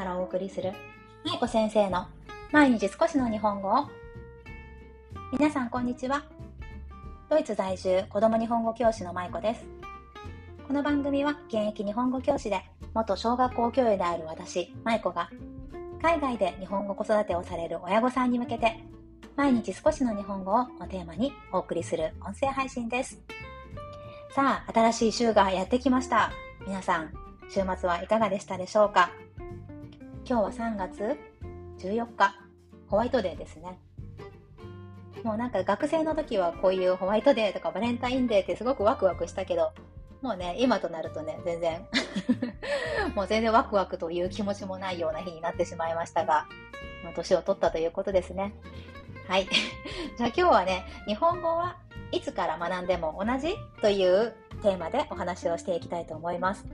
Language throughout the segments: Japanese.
からお送りするまいこ先生の毎日少しの日本語を。皆さんこんにちは。ドイツ在住子ども日本語教師のまいこです。この番組は現役日本語教師で元小学校教諭である私まいこが海外で日本語子育てをされる親御さんに向けて毎日少しの日本語をテーマにお送りする音声配信です。さあ、新しい週がやってきました。皆さん週末はいかがでしたでしょうか。今日は3月14日、ホワイトデーですね。もうなんか学生の時はこういうホワイトデーとかバレンタインデーってすごくワクワクしたけど、もうね、今となるとね、全然もう全然ワクワクという気持ちもないような日になってしまいましたが、年を取ったということですね。はい。じゃあ今日はね、日本語はいつから学んでも同じというテーマでお話をしていきたいと思います。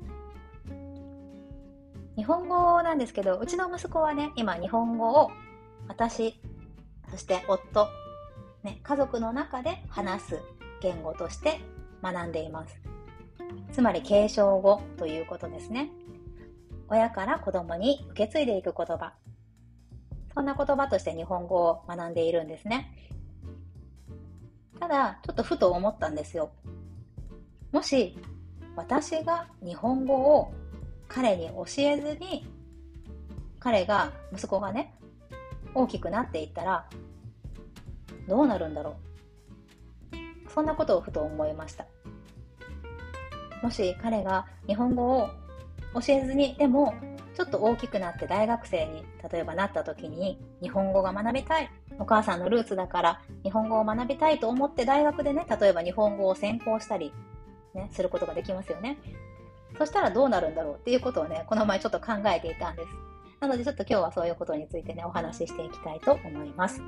日本語なんですけど、うちの息子はね、今日本語を私、そして夫、ね、家族の中で話す言語として学んでいます。つまり継承語ということですね。親から子供に受け継いでいく言葉。そんな言葉として日本語を学んでいるんですね。ただ、ちょっとふと思ったんですよ。もし私が日本語を彼に教えずに、息子がね、大きくなっていったらどうなるんだろう。そんなことをふと思いました。もし彼が日本語を教えずに、でもちょっと大きくなって大学生に例えばなった時に日本語が学びたい、お母さんのルーツだから日本語を学びたいと思って大学でね、例えば日本語を専攻したり、ね、することができますよね。そしたらどうなるんだろうっていうことをね、この前ちょっと考えていたんです。なのでちょっと今日はそういうことについてね、お話ししていきたいと思います。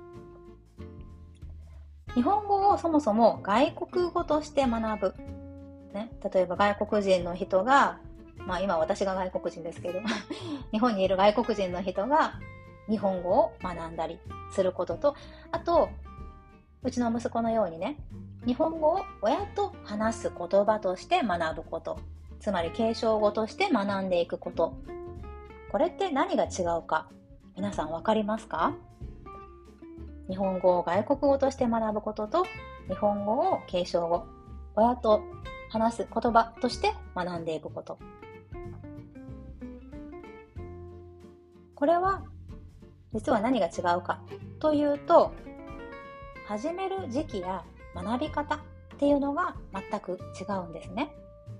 日本語をそもそも外国語として学ぶ。ね、例えば外国人の人が、今私が外国人ですけど、日本にいる外国人の人が日本語を学んだりすることと、あと、うちの息子のようにね、日本語を親と話す言葉として学ぶこと。つまり継承語として学んでいくこと。これって何が違うか、皆さんわかりますか？日本語を外国語として学ぶことと、日本語を継承語、親と話す言葉として学んでいくこと。これは実は何が違うかというと、始める時期や学び方っていうのが全く違うんですね。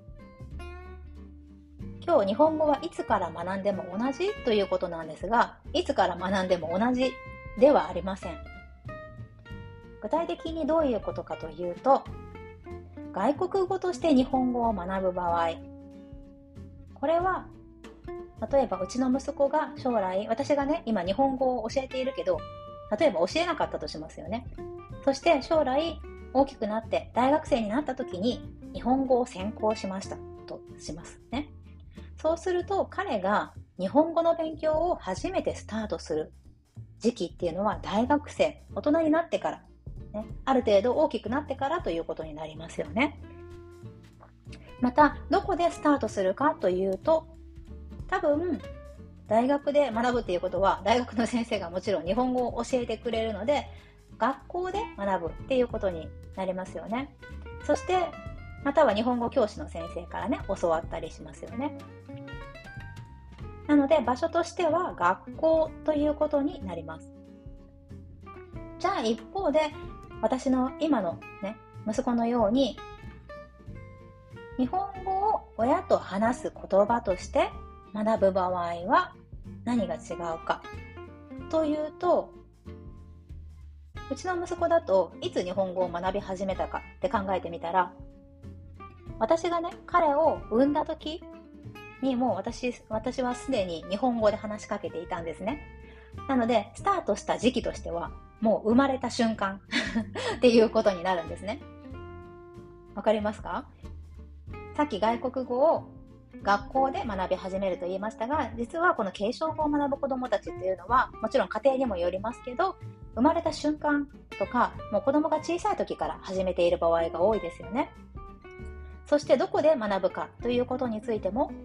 今日日本語はいつから学んでも同じということなんですが、いつから学んでも同じではありません。具体的にどういうことかというと、外国語として日本語を学ぶ場合、これは例えばうちの息子が将来、私がね、今日本語を教えているけど、例えば教えなかったとしますよね。そして将来大きくなって大学生になった時に日本語を専攻しましたとしますね。そうすると彼が日本語の勉強を初めてスタートする時期っていうのは大学生、大人になってから、ね、ある程度大きくなってからということになりますよね。また、どこでスタートするかというと、多分大学で学ぶっていうことは大学の先生がもちろん日本語を教えてくれるので、学校で学ぶっていうことになりますよね。そしてまたは日本語教師の先生からね、教わったりしますよね。なので場所としては学校ということになります。じゃあ一方で、私の今のね、息子のように日本語を親と話す言葉として学ぶ場合は何が違うかというと、うちの息子だといつ日本語を学び始めたかって考えてみたら、私がね、彼を産んだ時にもう私はすでに日本語で話しかけていたんですね。なのでスタートした時期としてはもう生まれた瞬間っていうことになるんですね。わかりますか？さっき外国語を学校で学び始めると言いましたが、実はこの継承語を学ぶ子どもたちっていうのはもちろん家庭にもよりますけど、生まれた瞬間とかもう子どもが小さい時から始めている場合が多いですよね。そしてどこで学ぶかということについても、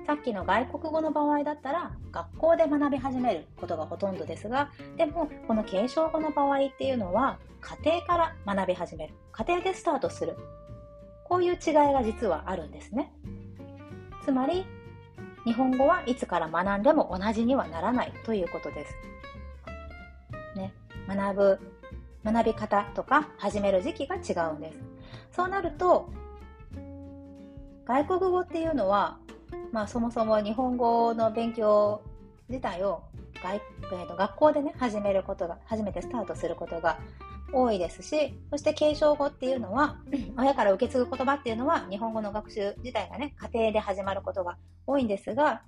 さっきの外国語の場合だったら学校で学び始めることがほとんどですが、でもこの継承語の場合っていうのは家庭から学び始める、家庭でスタートする、こういう違いが実はあるんですね。つまり日本語はいつから学んでも同じにはならないということです、ね、学び方とか始める時期が違うんです。そうなると外国語っていうのは、そもそも日本語の勉強自体を学校でね始めてスタートすることが多いですし、そして継承語っていうのは親から受け継ぐ言葉っていうのは日本語の学習自体がね家庭で始まることが多いんですが、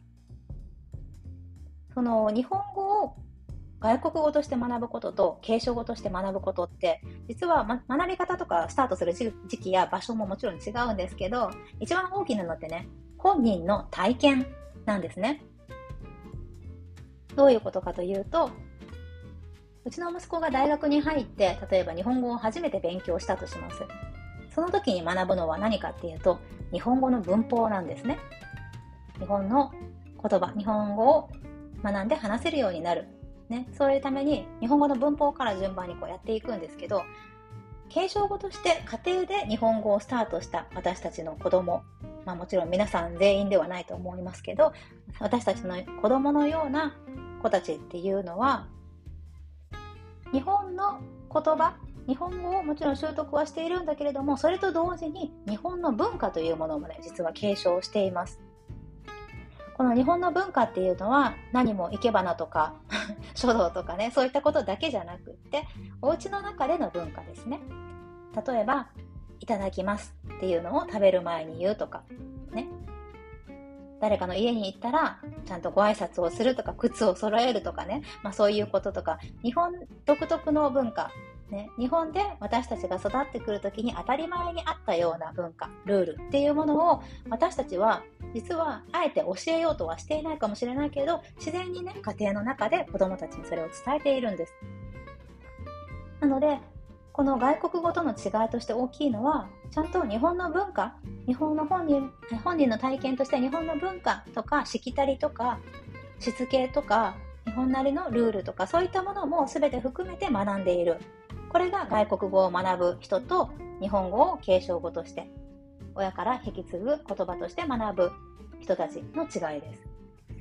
その日本語を外国語として学ぶことと継承語として学ぶことって実は、学び方とかスタートする時期や場所ももちろん違うんですけど、一番大きなのってね、本人の体験なんですね。どういうことかというと、うちの息子が大学に入って例えば日本語を初めて勉強したとします。その時に学ぶのは何かっていうと、日本語の文法なんですね。日本の言葉、日本語を学んで話せるようになる、そういうために日本語の文法から順番にやっていくんですけど、継承語として家庭で日本語をスタートした私たちの子供、もちろん皆さん全員ではないと思いますけど、私たちの子供のような子たちっていうのは日本の言葉、日本語をもちろん習得はしているんだけれども、それと同時に日本の文化というものもね実は継承しています。この日本の文化っていうのは何も生け花とか書道とかね、そういったことだけじゃなくって、お家の中での文化ですね。例えばいただきますっていうのを食べる前に言うとかね、誰かの家に行ったらちゃんとご挨拶をするとか、靴を揃えるとかね、そういうこととか、日本独特の文化、日本で私たちが育ってくるときに当たり前にあったような文化、ルールっていうものを私たちは実はあえて教えようとはしていないかもしれないけど、自然にね家庭の中で子どもたちにそれを伝えているんです。なのでこの外国語との違いとして大きいのは、ちゃんと日本の文化、日本の本人の体験として日本の文化とかしきたりとかしつけとか日本なりのルールとか、そういったものも全て含めて学んでいる。これが外国語を学ぶ人と日本語を継承語として親から引き継ぐ言葉として学ぶ人たちの違いです。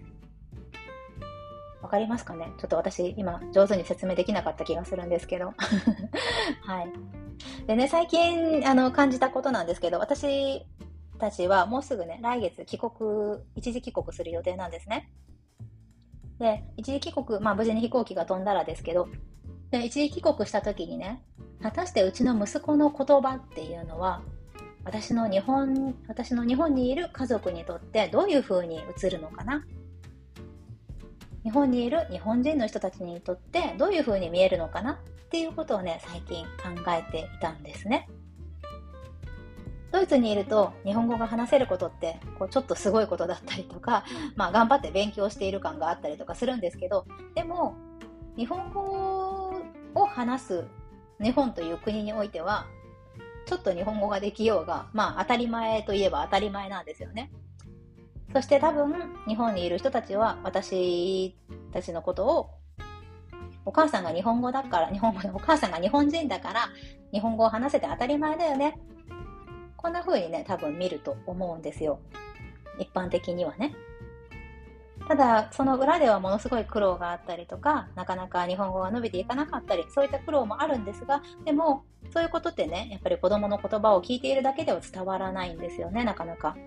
わかりますかね？ちょっと私今上手に説明できなかった気がするんですけどはい。でね、最近感じたことなんですけど、私たちはもうすぐね来月一時帰国する予定なんですね。で、一時帰国、無事に飛行機が飛んだらですけど、で一時帰国した時にね、果たしてうちの息子の言葉っていうのは私の日本にいる家族にとってどういう風に映るのかな、日本にいる日本人の人たちにとってどういう風に見えるのかなっていうことをね最近考えていたんですね。ドイツにいると日本語が話せることってちょっとすごいことだったりとか、頑張って勉強している感があったりとかするんですけど、でも日本語を話す日本という国においてはちょっと日本語ができようが当たり前といえば当たり前なんですよね。そして多分日本にいる人たちは私たちのことをお母さんが日本語だから、お母さんが日本人だから日本語を話せて当たり前だよね、こんな風にね多分見ると思うんですよ、一般的にはね。ただその裏ではものすごい苦労があったりとか、なかなか日本語が伸びていかなかったり、そういった苦労もあるんですが、でもそういうことってねやっぱり子供の言葉を聞いているだけでは伝わらないんですよね、なかなか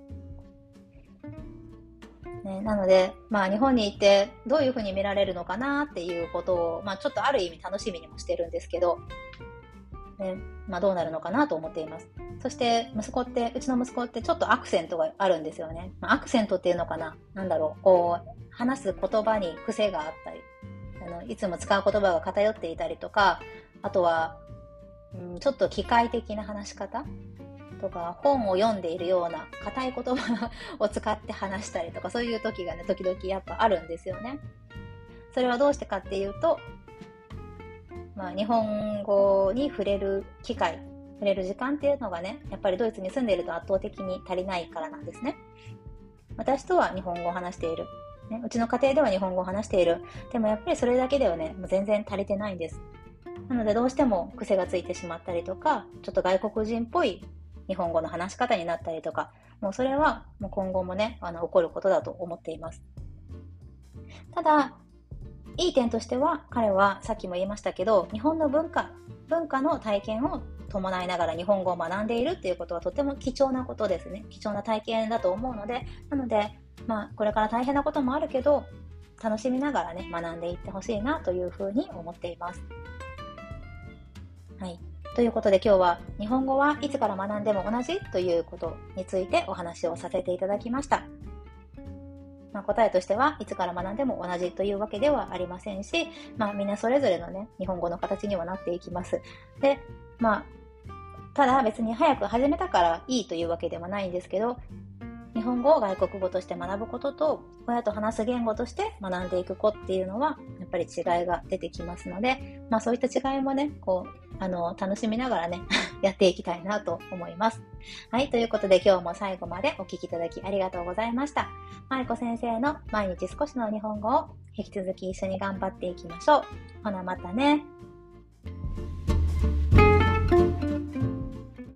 なので、日本に行ってどういう風に見られるのかなっていうことを、ちょっとある意味楽しみにもしてるんですけど、どうなるのかなと思っています。そしてうちの息子ってちょっとアクセントがあるんですよね。アクセントっていうのかな、話す言葉に癖があったり、いつも使う言葉が偏っていたりとか、あとは、ちょっと機械的な話し方とか、本を読んでいるような硬い言葉を使って話したりとか、そういう時がね時々やっぱあるんですよね。それはどうしてかっていうと、日本語に触れる機会、触れる時間っていうのがねやっぱりドイツに住んでいると圧倒的に足りないからなんですね。 私とは日本語を話している。ね、うちの家庭では日本語を話している。でもやっぱりそれだけではね、もう全然足りてないんです。なのでどうしても癖がついてしまったりとか、ちょっと外国人っぽい日本語の話し方になったりとか、もうそれはもう今後もね、起こることだと思っています。ただ、いい点としては、彼はさっきも言いましたけど、日本の文化の体験を伴いながら日本語を学んでいるっていうことはとても貴重なことですね。貴重な体験だと思うので、なので、これから大変なこともあるけど、楽しみながらね、学んでいってほしいなというふうに思っています。はい。ということで今日は日本語はいつから学んでも同じということについてお話をさせていただきました。答えとしてはいつから学んでも同じというわけではありませんし、みんなそれぞれのね、日本語の形にはなっていきます。で、ただ別に早く始めたからいいというわけではないんですけど、日本語を外国語として学ぶことと、親と話す言語として学んでいく子っていうのは、やっぱり違いが出てきますので、そういった違いもね、楽しみながらね、やっていきたいなと思います。はい、ということで今日も最後までお聞きいただきありがとうございました。まりこ先生の毎日少しの日本語を引き続き一緒に頑張っていきましょう。ほなまたね。